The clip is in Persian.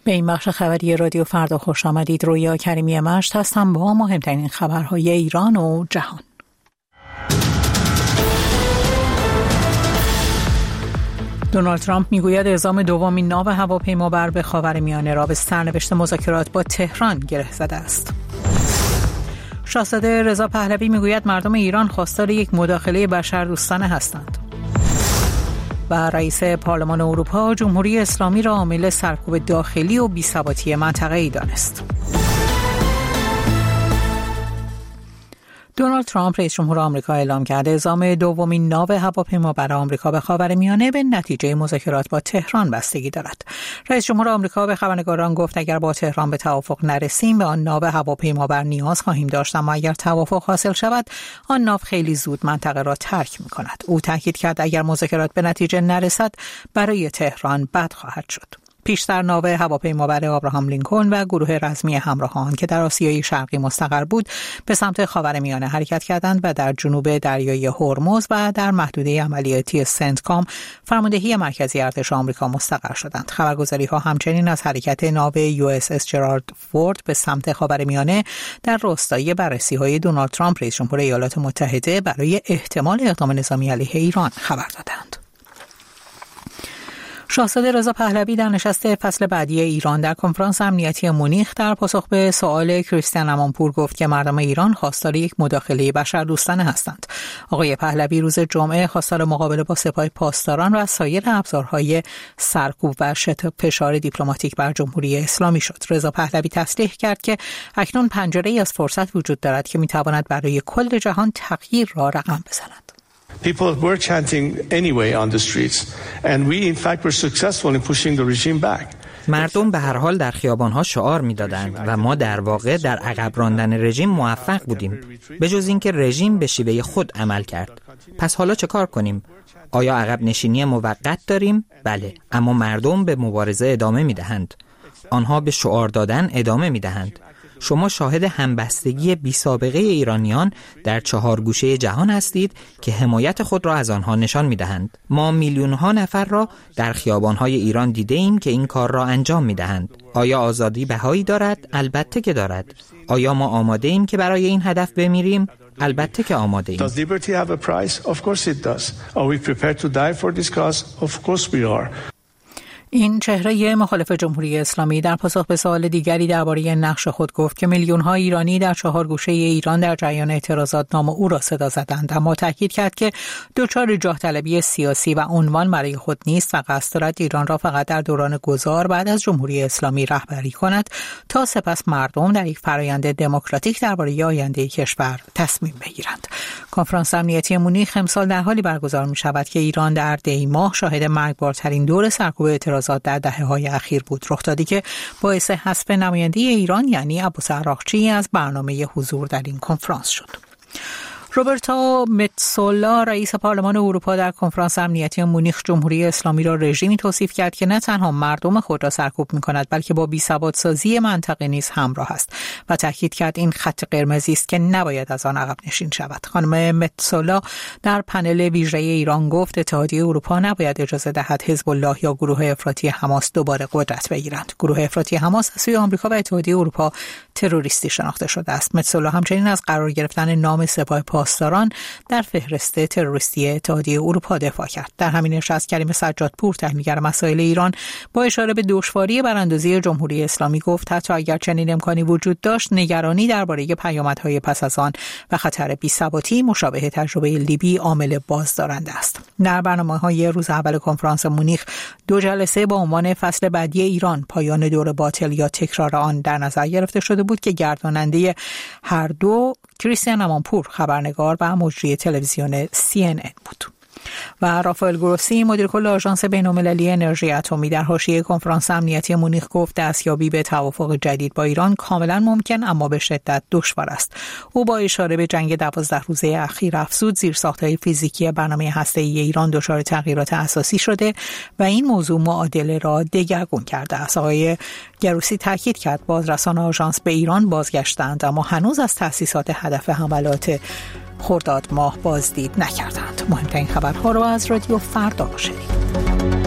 به این بخش خبری رادیو فردا خوش آمدید. رویا کریمی مشت هستم با مهمترین خبرهای ایران و جهان. دونالد ترامپ میگوید اعزام دومین ناو هواپیمابر به خاورمیانه را به سرنوشت مذاکرات با تهران گره زده است. شاهزاده رضا پهلوی میگوید مردم ایران خواستار یک مداخله بشردوستانه هستند. و رئیس پارلمان اروپا جمهوری اسلامی را عامل سرکوب داخلی و بی‌ثباتی منطقه‌ای دانست. دونالد ترامپ رئیس جمهور آمریکا اعلام کرده اعزام دومین ناو هواپیمابر آمریکا به خاورمیانه به نتیجه مذاکرات با تهران بستگی دارد. رئیس جمهور آمریکا به خبرنگاران گفت اگر با تهران به توافق نرسیم به آن ناو هواپیمابر نیاز خواهیم داشت، اما اگر توافق حاصل شود آن ناو خیلی زود منطقه را ترک می‌کند. او تاکید کرد اگر مذاکرات به نتیجه نرسد برای تهران بد خواهد شد. پیشتر ناو هواپیمابر آبراهام لینکلن و گروه رزمی همراه آن که در آسیای شرقی مستقر بود به سمت خاورمیانه حرکت کردند و در جنوب دریای هرمز و در محدوده عملیاتی سنتکام فرماندهی مرکزی ارتش آمریکا مستقر شدند. خبرگزاری‌ها همچنین از حرکت ناو USS جرالد فورد به سمت خاورمیانه در راستای بررسی‌های دونالد ترامپ رئیس جمهور ایالات متحده برای احتمال اقدام نظامی علیه ایران خبر دادند. شاهزاده رضا پهلوی در نشست فصل بعدی ایران در کنفرانس امنیتی مونیخ در پاسخ به سؤال کریستیان امانپور گفت که مردم ایران خواستار یک مداخله بشردوستانه هستند. آقای پهلوی روز جمعه خواستار مقابله با سپاه پاسداران و سایر ابزارهای سرکوب و فشار دیپلماتیک بر جمهوری اسلامی شد. رضا پهلوی تصریح کرد که اکنون پنجره‌ای از فرصت وجود دارد که می‌تواند برای کل جهان تغییر را رقم بزند. People were chanting anyway on the streets and we in fact were successful in pushing the regime back. مردم به هر حال در خیابان‌ها شعار می‌دادند و ما در واقع در عقب راندن رژیم موفق بودیم، به جز اینکه رژیم به شیوه خود عمل کرد. پس حالا چه کار کنیم؟ آیا عقب نشینی موقت داریم؟ بله، اما مردم به مبارزه ادامه می‌دهند. آنها به شعار دادن ادامه می‌دهند. شما شاهد همبستگی بی‌سابقه ایرانیان در 4 گوشه جهان هستید که حمایت خود را از آنها نشان می‌دهند. ما میلیون‌ها نفر را در خیابان‌های ایران دیده‌ایم که این کار را انجام می‌دهند. آیا آزادی بهایی دارد؟ البته که دارد. آیا ما آماده‌ایم که برای این هدف بمیریم؟ البته که آماده‌ایم. Does liberty have a price? Of course it does. Are we prepared to die for this cause? Of course we are. این چهره مخالف جمهوری اسلامی در پاسخ به سوال دیگری درباره نقش خود گفت که میلیون‌ها ایرانی در 4 گوشه ایران در جریان اعتراضات نام او را صدا زدند، اما تاکید کرد که دچار جاه طلبی سیاسی و عنوان برای خود نیست و قصد دارد ایران را فقط در دوران گذار بعد از جمهوری اسلامی رهبری کند تا سپس مردم در یک فرآیند دموکراتیک درباره آینده کشور تصمیم بگیرند. کنفرانس امنیتی مونیخ امسال در حالی برگزار می‌شود که ایران در دی ماه شاهد مرگبارترین دور سرکوب اعتراضات در دهه‌های اخیر بود، رخدادی که باعث حذف نماینده ایران یعنی عباس عراقچی از برنامه حضور در این کنفرانس شد. روبرتا متسولا رئیس پارلمان اروپا در کنفرانس امنیتی مونیخ جمهوری اسلامی را رژیمی توصیف کرد که نه تنها مردم خود را سرکوب می‌کند بلکه با بی‌ثبات‌سازی منطقه نیز همراه است و تاکید کرد این خط قرمزی است که نباید از آن عقب نشین شود. خانم متسولا در پنل ویژه ایران گفت اتحادیه اروپا نباید اجازه دهد حزب الله یا گروه افراطی حماس دوباره قدرت بگیرند. گروه افراطی حماس از سوی آمریکا و اتحادیه اروپا تروریستی شناخته شده است. متسولا همچنین از قرار گرفتن نام سپاه پاسداران در فهرست تروریستی اتحادیه اروپا دفاع کرد. در همین نشست کریم سجادپور تحلیلگر مسائل ایران با اشاره به دشواری براندازی جمهوری اسلامی گفت حتی اگر چنین امکانی وجود داشت نگرانی درباره پیامدهای پس از آن و خطر بی‌ثباتی مشابه تجربه لیبی عامل بازدارنده است. در برنامه‌های روز اول کنفرانس مونیخ 2 جلسه با عنوان فصل بعدی ایران پایان دور باطل یا تکرار آن در نظر گرفته شده بود که گرداننده هر دو کریستیان امانپور خبرنگار و مجری تلویزیون CNN بود. و رافائل گروسی مدیر کل آژانس بین‌المللی انرژی اتمی در حاشیه کنفرانس امنیتی مونیخ گفت دستیابی به توافق جدید با ایران کاملا ممکن اما به شدت دشوار است. او با اشاره به جنگ 12 روزه اخیر افزود زیرساخت‌های فیزیکی برنامه هسته‌ای ایران دچار تغییرات اساسی شده و این موضوع معادله را دگرگون کرده است. آقای گروسی تاکید کرد بازرسان آژانس به ایران بازگشتند اما هنوز از تأسیسات هدف حملات خرداد ماه بازدید نکردند. مهمترین خبرها رو از رادیو فردا شنیدید.